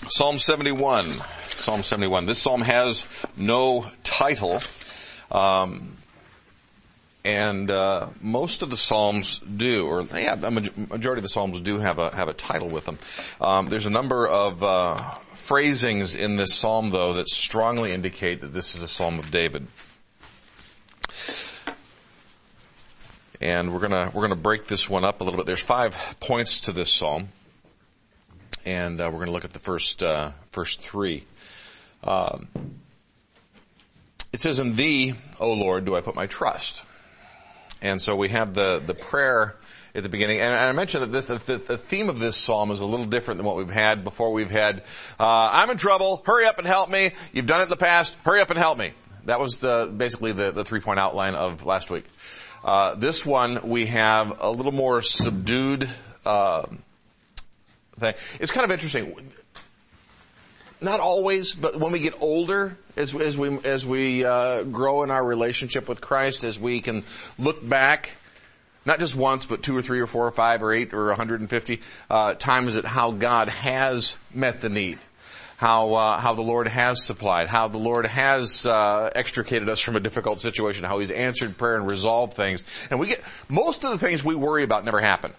Psalm 71. Psalm 71. This psalm has no title, and most of the psalms do, or a majority of the psalms do have a title with them. There's a number of phrasings in this psalm, though, that strongly indicate that this is a psalm of David. And we're gonna break this one up a little bit. There's 5 points to this psalm, and we're gonna look at the first 3. It says, "In Thee, O Lord, do I put my trust." And so we have the prayer at the beginning. And I mentioned that the theme of this psalm is a little different than what we've had before. We've had, I'm in trouble, hurry up and help me. You've done it in the past, hurry up and help me. That was basically the 3-point outline of last week. This one, we have a little more subdued thing. It's kind of interesting. Not always, but when we get older, as we grow in our relationship with Christ, as we can look back, not just once, but 2 or 3 or 4 or 5 or 8 or 150 times at how God has met the need, how the Lord has supplied, how the Lord has extricated us from a difficult situation, how He's answered prayer and resolved things, and we get most of the things we worry about never happen,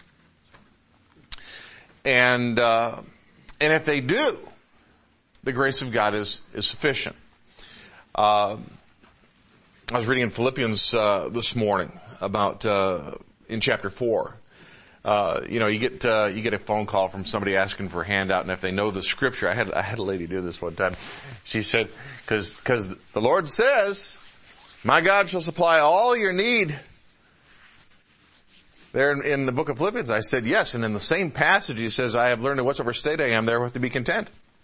and if they do, the grace of God is sufficient. I was reading in Philippians this morning about in chapter 4. You get a phone call from somebody asking for a handout, and if they know the scripture, I had a lady do this one time. She said, because the Lord says, "My God shall supply all your need." There in the book of Philippians, I said yes, and in the same passage He says, "I have learned in whatsoever state I am, therewith to be content."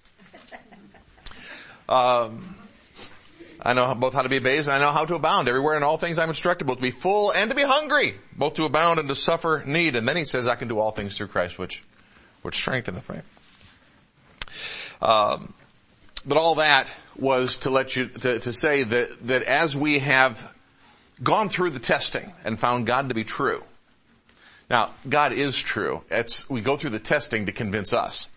I know both how to be abased and I know how to abound. Everywhere in all things I'm instructed, both to be full and to be hungry, both to abound and to suffer need. And then He says, "I can do all things through Christ, which strengtheneth me." But all that was to let you, to say that as we have gone through the testing and found God to be true. Now, God is true. We go through the testing to convince us.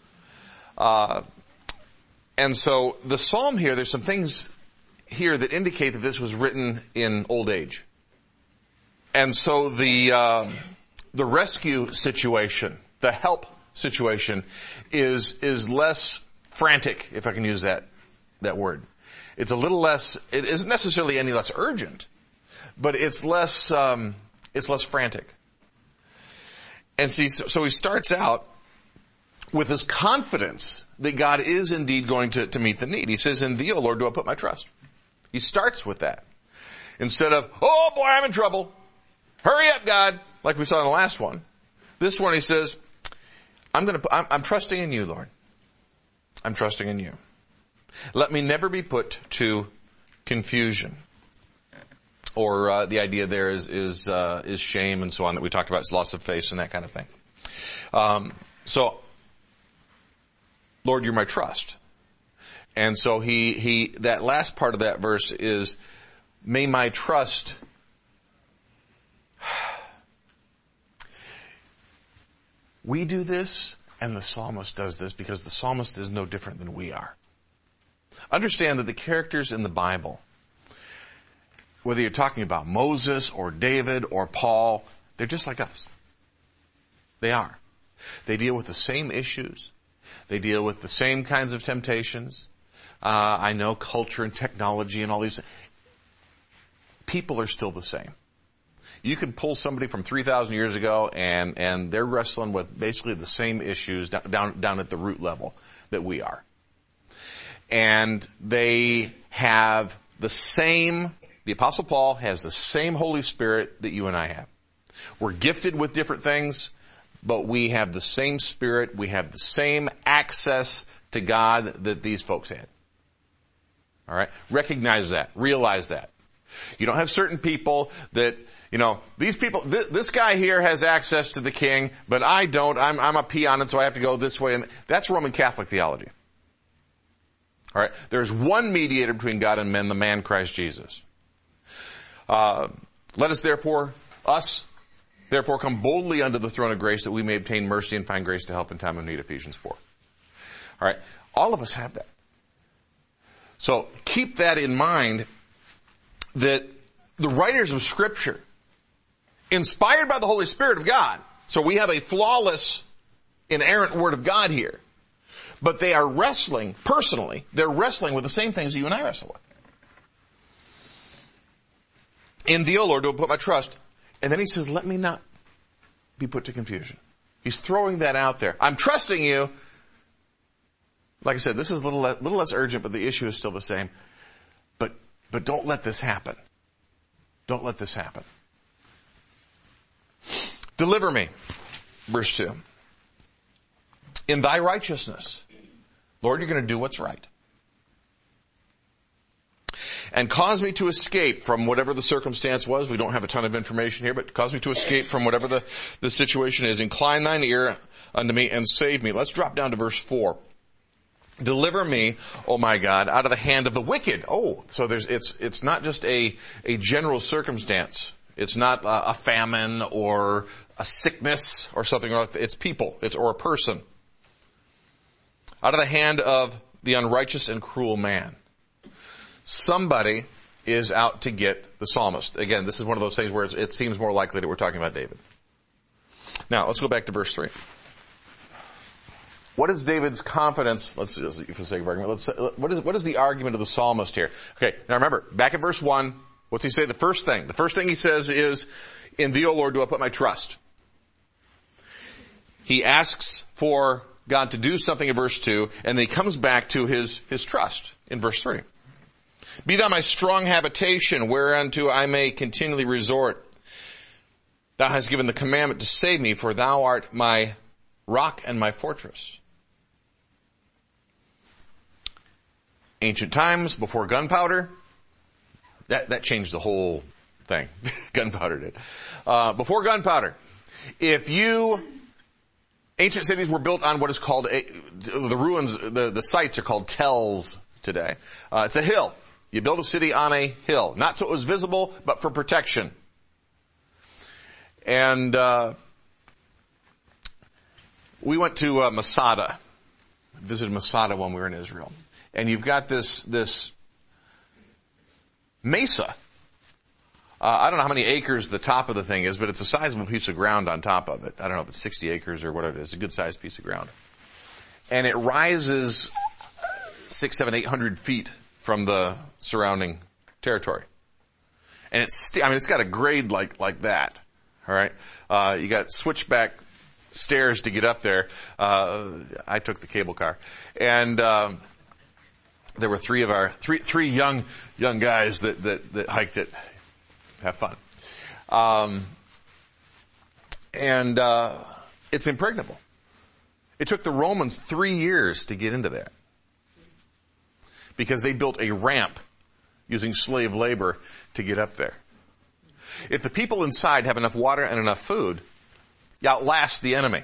And so the psalm here, there's some things here that indicate that this was written in old age. And so the rescue situation, the help situation is less frantic, if I can use that word. It's a little less, it isn't necessarily any less urgent, but it's less frantic. And see, so he starts out with this confidence that God is indeed going to meet the need. He says, "In Thee, O Lord, do I put my trust." He starts with that. Instead of, "Oh boy, I'm in trouble. Hurry up, God," like we saw in the last one. This one he says, I'm trusting in You, Lord. I'm trusting in You. Let me never be put to confusion. Or the idea there is shame and so on that we talked about, loss of faith and that kind of thing. So Lord, You're my trust. And so he that last part of that verse is, may my trust we do this, and the psalmist does this because the psalmist is no different than we are. Understand that the characters in the Bible, whether you're talking about Moses or David or Paul, they're just like us. They are. They deal with the same issues. They deal with the same kinds of temptations. I know culture and technology and all these. People are still the same. You can pull somebody from 3,000 years ago and they're wrestling with basically the same issues down at the root level that we are. And they have the Apostle Paul has the same Holy Spirit that you and I have. We're gifted with different things, but we have the same Spirit. We have the same access to God that these folks had. All right? Recognize that. Realize that. You don't have certain people that, these people, this guy here has access to the king, but I don't. I'm a peon, and so I have to go this way. And that's Roman Catholic theology. All right? There's one mediator between God and men, the man Christ Jesus. Let us therefore come boldly unto the throne of grace that we may obtain mercy and find grace to help in time of need, Ephesians 4. All right. All of us have that. So keep that in mind, that the writers of Scripture, inspired by the Holy Spirit of God, so we have a flawless, inerrant Word of God here, but they are wrestling, personally, they're wrestling with the same things you and I wrestle with. In thee, O Lord, do I put my trust. And then he says, let me not be put to confusion. He's throwing that out there. I'm trusting you. Like I said, this is a little less urgent, but the issue is still the same. But don't let this happen. Don't let this happen. Deliver me. Verse 2. In thy righteousness. Lord, you're going to do what's right. And cause me to escape from whatever the circumstance was. We don't have a ton of information here, but cause me to escape from whatever the situation is. Incline thine ear unto me and save me. Let's drop down to verse 4. Deliver me, O my God, out of the hand of the wicked. Oh, so it's not just a general circumstance. It's not a famine or a sickness or something like that. It's people. Or a person. Out of the hand of the unrighteous and cruel man. Somebody is out to get the psalmist. Again, this is one of those things where it seems more likely that we're talking about David. Now, let's go back to verse 3. What is David's confidence? For the sake of argument, what is the argument of the psalmist here? Okay, now remember, back at verse 1, what's he say? The first thing he says is, in thee, O Lord, do I put my trust. He asks for God to do something in verse 2, and then he comes back to his trust in verse 3. Be thou my strong habitation, whereunto I may continually resort. Thou hast given the commandment to save me, for thou art my rock and my fortress. Ancient times, before gunpowder, that changed the whole thing. Gunpowder did. Before gunpowder, ancient cities were built on what is called, the ruins, the sites are called tells today. It's a hill. You build a city on a hill. Not so it was visible, but for protection. And we went to Masada. Visited Masada when we were in Israel. And you've got this mesa. I don't know how many acres the top of the thing is, but it's a sizable piece of ground on top of it. I don't know if it's 60 acres or whatever it is. It's a good sized piece of ground. And it rises 600, 700, 800 feet from the surrounding territory. And it's got a grade like that. All right. You got switchback stairs to get up there. I took the cable car. And, there were three young guys that hiked it. Have fun. It's impregnable. It took the Romans 3 years to get into that. Because they built a ramp using slave labor to get up there. If the people inside have enough water and enough food, you outlast the enemy.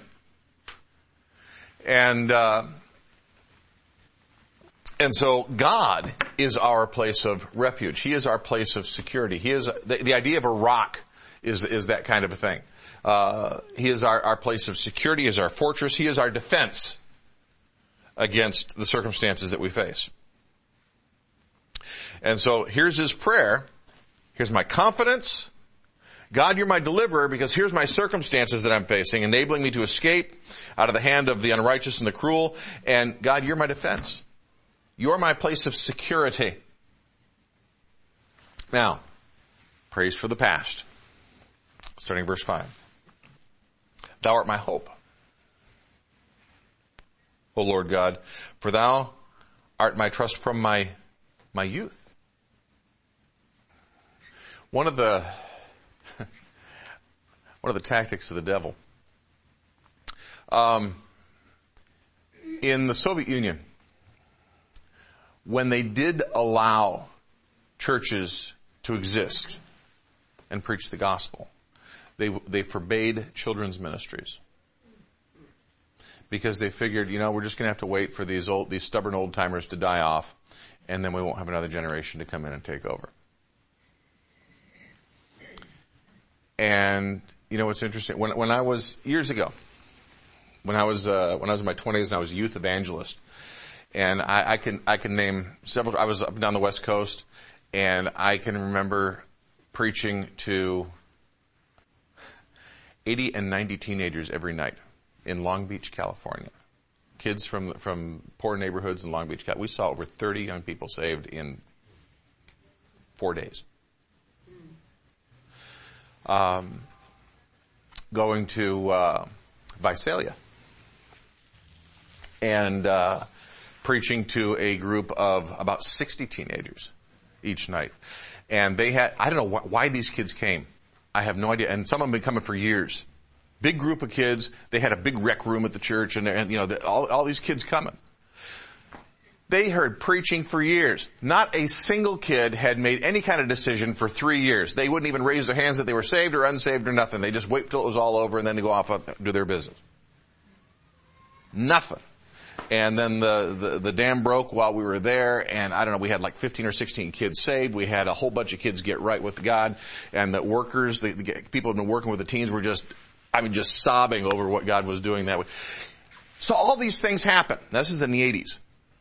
And so God is our place of refuge. He is our place of security. He is the idea of a rock is that kind of a thing. He is our place of security. He is our fortress. He is our defense against the circumstances that we face. And so here's his prayer. Here's my confidence. God, you're my deliverer, because here's my circumstances that I'm facing, enabling me to escape out of the hand of the unrighteous and the cruel. And God, you're my defense. You're my place of security. Now, praise for the past. Starting verse 5. Thou art my hope, O Lord God, for thou art my trust from my youth. One of the tactics of the devil. In the Soviet Union, when they did allow churches to exist and preach the gospel, they forbade children's ministries. Because they figured, we're just going to have to wait for these stubborn old timers to die off, and then we won't have another generation to come in and take over. And, what's interesting, when I was, years ago, when I was in my 20s and I was a youth evangelist. And I can name several. I was up and down the West Coast, and I can remember preaching to 80 and 90 teenagers every night in Long Beach, California. Kids from poor neighborhoods in Long Beach. We saw over 30 young people saved in 4 days. Going to Visalia and preaching to a group of about 60 teenagers each night. And they had, I don't know why these kids came. I have no idea. And some of them have been coming for years. Big group of kids. They had a big rec room at the church, and all these kids coming. They heard preaching for years. Not a single kid had made any kind of decision for 3 years. They wouldn't even raise their hands that they were saved or unsaved or nothing. They just wait till it was all over and then they go off and do their business. Nothing. And then the dam broke while we were there, and I don't know, we had like 15 or 16 kids saved. We had a whole bunch of kids get right with God, and the workers, the people who have been working with the teens were just sobbing over what God was doing that way. So all these things happen. This is in the 80s.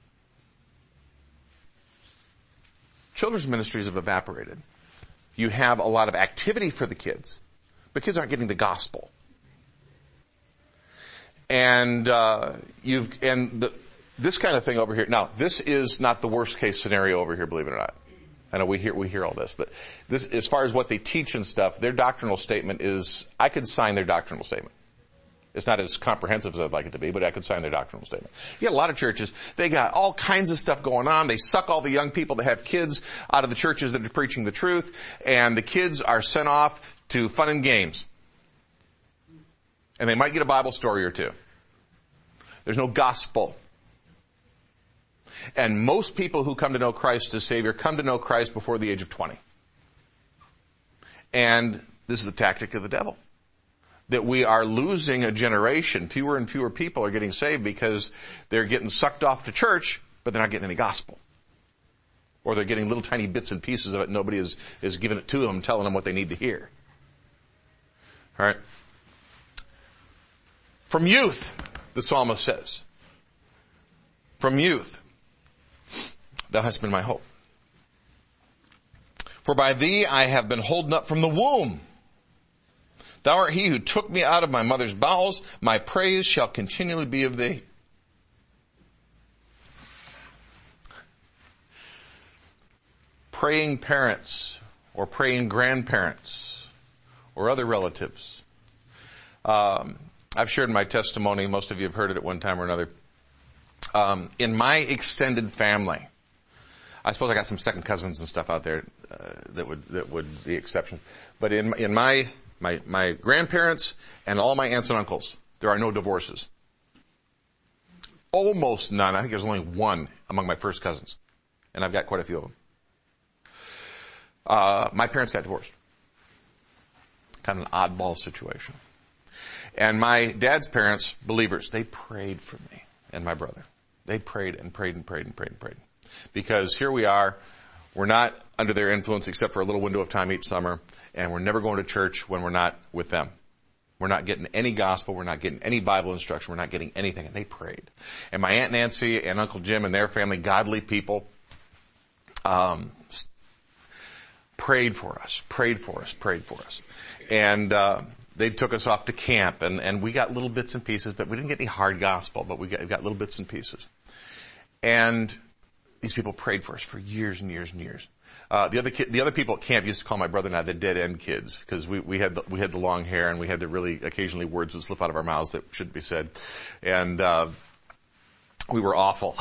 Children's ministries have evaporated. You have a lot of activity for the kids, but kids aren't getting the gospel. And this kind of thing over here. Now, this is not the worst case scenario over here, believe it or not. I know we hear all this, but this, as far as what they teach and stuff, their doctrinal statement is, I could sign their doctrinal statement. It's not as comprehensive as I'd like it to be, but I could sign their doctrinal statement. You got a lot of churches, they got all kinds of stuff going on. They suck all the young people that have kids out of the churches that are preaching the truth, and the kids are sent off to fun and games. And they might get a Bible story or two. There's no gospel. And most people who come to know Christ as Savior come to know Christ before the age of 20. And this is the tactic of the devil. That we are losing a generation. Fewer and fewer people are getting saved because they're getting sucked off to church, but they're not getting any gospel. Or they're getting little tiny bits and pieces of it. Nobody is giving it to them, telling them what they need to hear. All right. From youth, the psalmist says, from youth, thou hast been my hope. For by thee I have been holden up from the womb. Thou art he who took me out of my mother's bowels. My praise shall continually be of thee. Praying parents or praying grandparents or other relatives. I've shared my testimony. Most of you have heard it at one time or another. In my extended family, I suppose I got some second cousins and stuff out there that would be exceptions. But in my grandparents and all my aunts and uncles, there are no divorces. Almost none. I think there's only one among my first cousins. And I've got quite a few of them. My parents got divorced. Kind of an oddball situation. And my dad's parents, believers, they prayed for me and my brother. They prayed and prayed and prayed and prayed and prayed. Because here we are, we're not under their influence except for a little window of time each summer, and we're never going to church when we're not with them. We're not getting any gospel, we're not getting any Bible instruction, we're not getting anything, and they prayed. And my Aunt Nancy and Uncle Jim and their family, godly people, prayed for us. And they took us off to camp, and we got little bits and pieces, but we didn't get any hard gospel, but we got little bits and pieces. And these people prayed for us for years and years and years. The other people at camp used to call my brother and I the dead end kids, because we had the long hair, and we had to really, occasionally words would slip out of our mouths that shouldn't be said. And we were awful.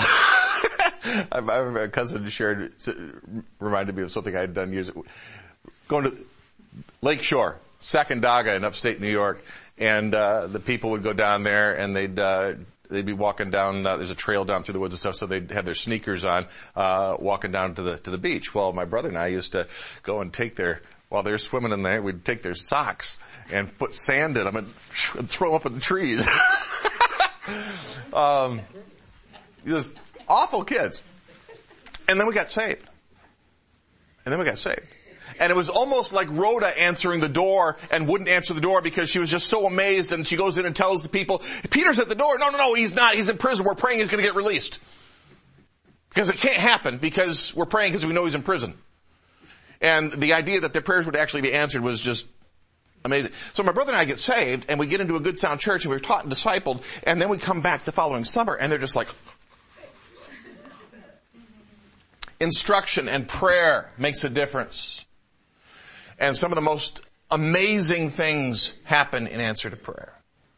A cousin reminded me of something I had done years ago. Going to Lake Shore, Sacandaga in upstate New York, and the people would go down there, and they'd be walking down, there's a trail down through the woods and stuff, so they'd have their sneakers on, walking down to the beach. Well, my brother and I used to go and while they're swimming in there, we'd take their socks and put sand in them and throw them up in the trees. Just awful kids. And then we got saved. And it was almost like Rhoda answering the door and wouldn't answer the door because she was just so amazed, and she goes in and tells the people, Peter's at the door. No, he's not. He's in prison. We're praying he's going to get released. Because it can't happen because we're praying because we know he's in prison. And the idea that their prayers would actually be answered was just amazing. So my brother and I get saved, and we get into a good sound church, and we're taught and discipled, and then we come back the following summer, and they're just like, instruction and prayer makes a difference. And some of the most amazing things happen in answer to prayer.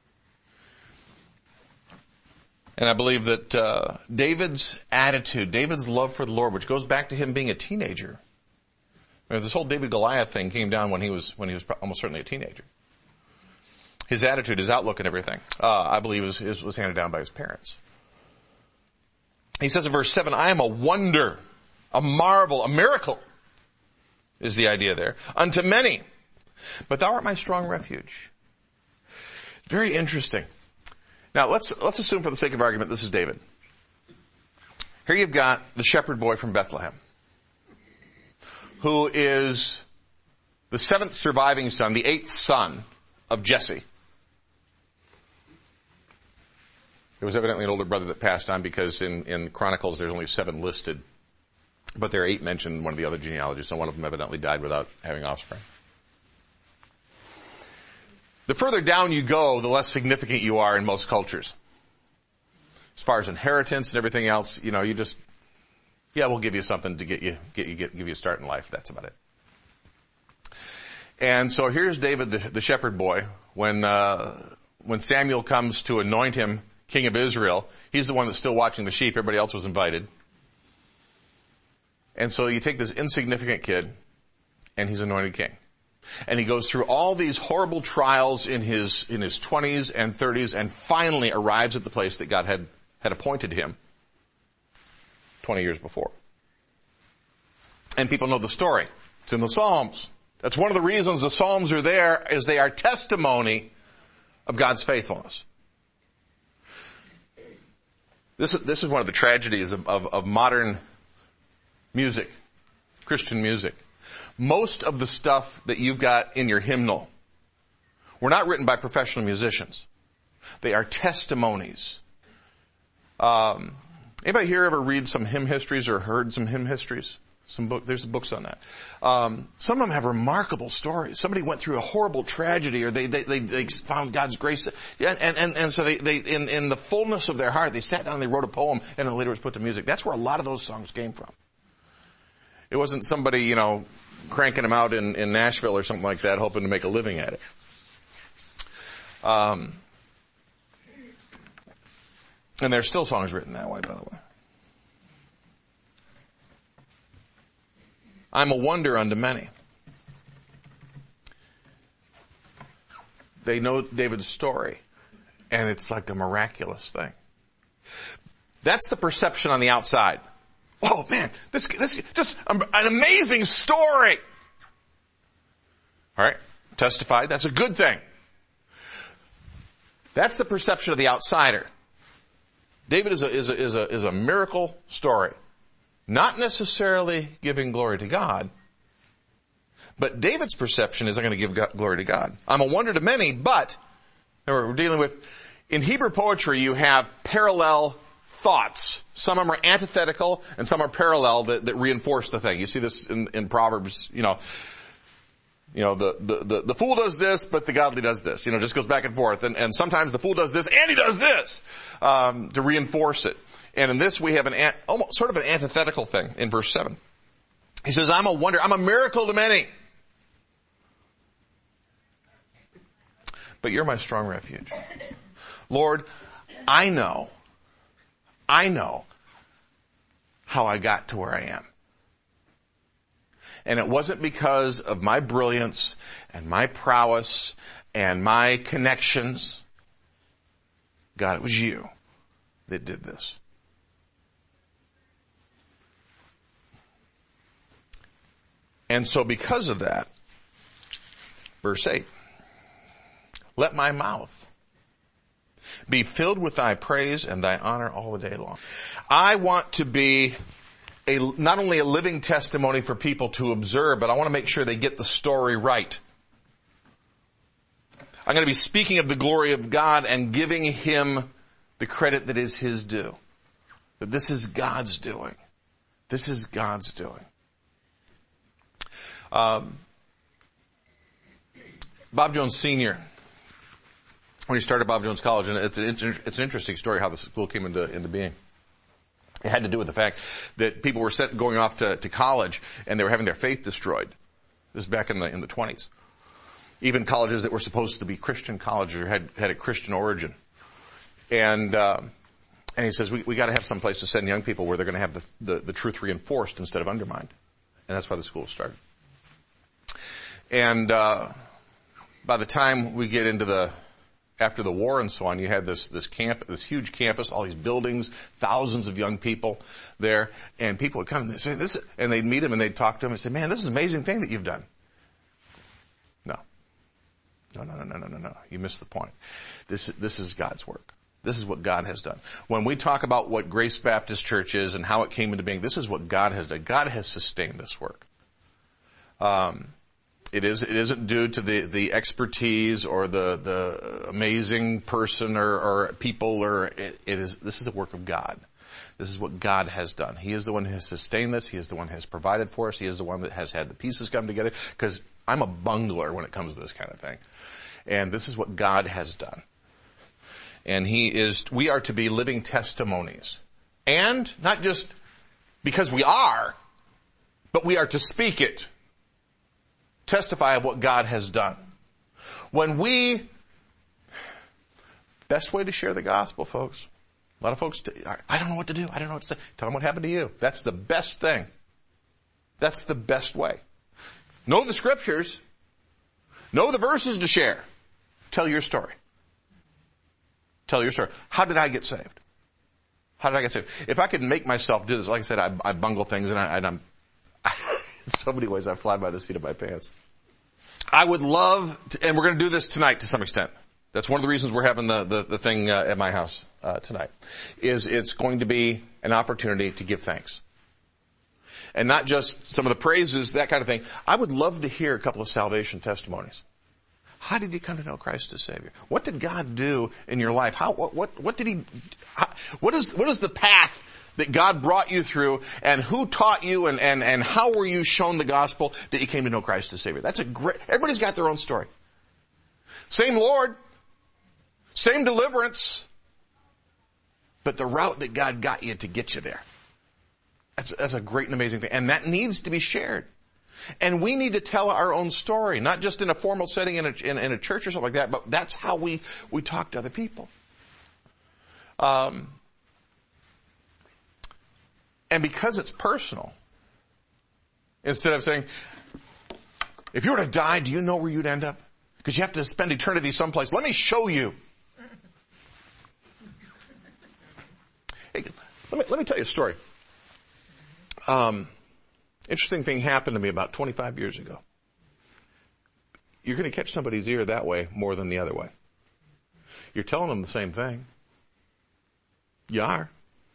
And I believe that David's attitude, David's love for the Lord, which goes back to him being a teenager. This whole David-Goliath thing came down when he was almost certainly a teenager. His attitude, his outlook and everything, I believe was handed down by his parents. He says in verse 7, I am a wonder, a marvel, a miracle, is the idea there, unto many. But thou art my strong refuge. Very interesting. Now let's assume for the sake of argument this is David. Here you've got the shepherd boy from Bethlehem, who is the 7th surviving son, the 8th son of Jesse. There was evidently an older brother that passed on, because in Chronicles there's only 7 listed. But there are 8 mentioned in one of the other genealogies, so one of them evidently died without having offspring. The further down you go, the less significant you are in most cultures. As far as inheritance and everything else, you just, we'll give you something to give you a start in life. That's about it. And so here's David, the shepherd boy. When Samuel comes to anoint him king of Israel, he's the one that's still watching the sheep. Everybody else was invited. And so you take this insignificant kid, and he's anointed king. And he goes through all these horrible trials in his 20s and 30s, and finally arrives at the place that God had appointed him 20 years before. And people know the story. It's in the Psalms. That's one of the reasons the Psalms are there, is they are testimony of God's faithfulness. This is one of the tragedies of modern music, Christian music. Most of the stuff that you've got in your hymnal were not written by professional musicians. They are testimonies. Anybody here ever read some hymn histories or heard some hymn histories? There's books on that. Some of them have remarkable stories. Somebody went through a horrible tragedy, or they found God's grace. And so they in the fullness of their heart, they sat down and they wrote a poem, and then later was put to music. That's where a lot of those songs came from. It wasn't somebody, cranking them out in Nashville or something like that, hoping to make a living at it. And there's still songs written that way, by the way. I'm a wonder unto many. They know David's story, and it's like a miraculous thing. That's the perception on the outside. Oh man, this just an amazing story. All right, testified. That's a good thing. That's the perception of the outsider. David is a miracle story, not necessarily giving glory to God, but David's perception is I'm going to give glory to God. I'm a wonder to many, but we're dealing with, in Hebrew poetry, you have parallel thoughts. Some of them are antithetical, and some are parallel that reinforce the thing. You see this in Proverbs, the fool does this, but the godly does this. Just goes back and forth. And sometimes the fool does this, and he does this, to reinforce it. And in this we have almost sort of an antithetical thing in verse 7. He says, I'm a wonder, I'm a miracle to many. But you're my strong refuge. Lord, I know how I got to where I am. And it wasn't because of my brilliance and my prowess and my connections. God, it was you that did this. And so because of that, verse 8, let my mouth be filled with thy praise and thy honor all the day long. I want to be not only a living testimony for people to observe, but I want to make sure they get the story right. I'm going to be speaking of the glory of God and giving Him the credit that is His due. That this is God's doing. This is God's doing. Bob Jones Sr., when he started Bob Jones College, and it's an interesting story how the school came into being. It had to do with the fact that people were going off to college and they were having their faith destroyed. This is back in the 20s. Even colleges that were supposed to be Christian colleges or had a Christian origin. And he says, we got to have some place to send young people where they're going to have the truth reinforced instead of undermined. And that's why the school was started. And by the time we get into after the war and so on, you had this huge campus, all these buildings, thousands of young people there, and people would come and say this, and they'd meet him and they'd talk to him and say, "Man, this is an amazing thing that you've done." No. You missed the point. This is God's work. This is what God has done. When we talk about what Grace Baptist Church is and how it came into being, this is what God has done. God has sustained this work. It isn't due to the expertise or the amazing person or people this is a work of God. This is what God has done. He is the one who has sustained this. He is the one who has provided for us. He is the one that has had the pieces come together, because I'm a bungler when it comes to this kind of thing. And this is what God has done. And we are to be living testimonies. And not just because we are, but we are to speak it. Testify of what God has done. Best way to share the gospel, folks. A lot of folks, I don't know what to do. I don't know what to say. Tell them what happened to you. That's the best thing. That's the best way. Know the scriptures. Know the verses to share. Tell your story. Tell your story. How did I get saved? How did I get saved? If I could make myself do this, like I said, I bungle things and I'm in so many ways I fly by the seat of my pants. I would love to, and we're going to do this tonight to some extent. That's one of the reasons we're having the thing at my house tonight. It's going to be an opportunity to give thanks. And not just some of the praises, that kind of thing. I would love to hear a couple of salvation testimonies. How did you come to know Christ as Savior? What did God do in your life? What did He, what is the path that God brought you through, and who taught you, and how were you shown the gospel that you came to know Christ as Savior? Everybody's got their own story. Same Lord, same deliverance, but the route that God got you to get you there. That's a great and amazing thing. And that needs to be shared. And we need to tell our own story, not just in a formal setting in a church or something like that, but that's how we talk to other people. And because it's personal, instead of saying, if you were to die, do you know where you'd end up? Because you have to spend eternity someplace. Let me show you. Hey, let me tell you a story. Interesting thing happened to me about 25 years ago. You're going to catch somebody's ear that way more than the other way. You're telling them the same thing. You are.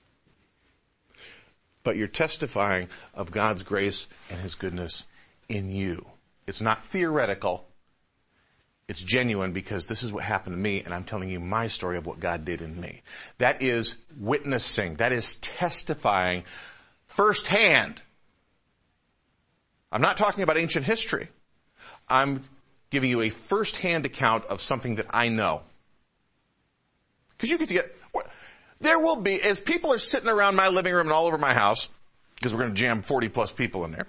But you're testifying of God's grace and His goodness in you. It's not theoretical. It's genuine, because this is what happened to me, and I'm telling you my story of what God did in me. That is witnessing. That is testifying firsthand. I'm not talking about ancient history. I'm giving you a firsthand account of something that I know. Because you get to get... There will be, as people are sitting around my living room and all over my house, because we're going to jam 40 plus people in there,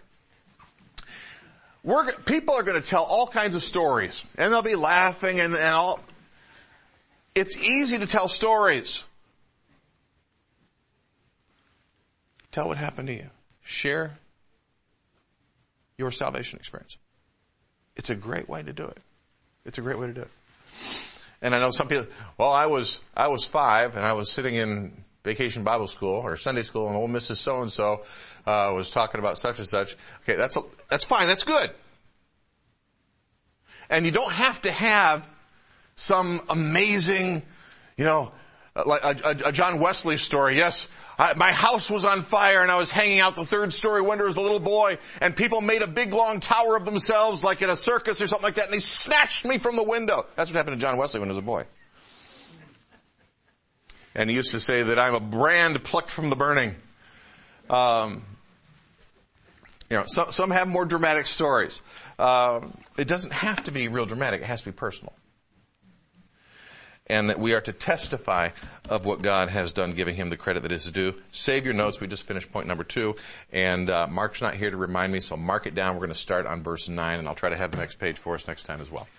people are going to tell all kinds of stories, and they'll be laughing and all. It's easy to tell stories. Tell what happened to you. Share your salvation experience. It's a great way to do it. It's a great way to do it. And I know some people, well, I was 5 and I was sitting in vacation Bible school or Sunday school, and old Mrs. So-and-so, was talking about such and such. Okay, that's fine. That's good. And you don't have to have some amazing, like a John Wesley story. Yes, my house was on fire and I was hanging out the third story window as a little boy, and people made a big long tower of themselves like at a circus or something like that, and they snatched me from the window. That's what happened to John Wesley when he was a boy. And he used to say that I'm a brand plucked from the burning. Some have more dramatic stories. It doesn't have to be real dramatic. It has to be personal. And that we are to testify of what God has done, giving him the credit that is due. Save your notes. We just finished point number 2. And Mark's not here to remind me, so mark it down. We're going to start on verse 9, and I'll try to have the next page for us next time as well.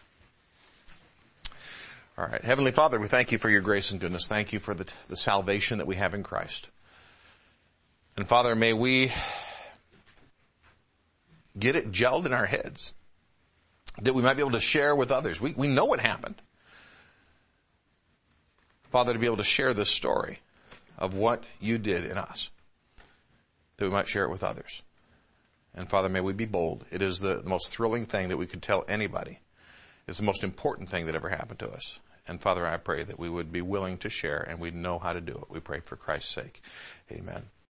All right. Heavenly Father, we thank you for your grace and goodness. Thank you for the salvation that we have in Christ. And Father, may we get it gelled in our heads, that we might be able to share with others. We know what happened. Father, to be able to share this story of what you did in us, that we might share it with others. And Father, may we be bold. It is the most thrilling thing that we could tell anybody. It's the most important thing that ever happened to us. And Father, I pray that we would be willing to share and we'd know how to do it. We pray for Christ's sake. Amen.